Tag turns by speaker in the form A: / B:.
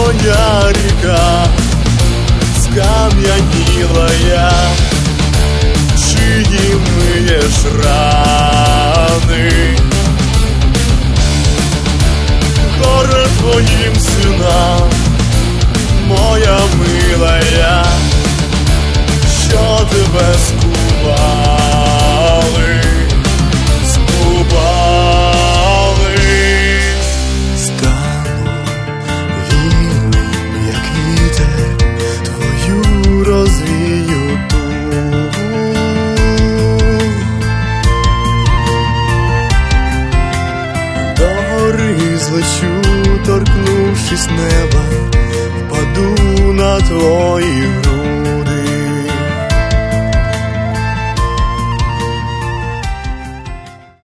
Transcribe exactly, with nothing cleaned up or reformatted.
A: моя ріка, скам'яніла я, чиї миєш рани. Горе твоїм синам, моя милая, що тебе скупали, скупали.
B: Стану вільним, як вітер, твою розвію тугу. До гори злечу, торкнувшись неба, впаду на твої груди.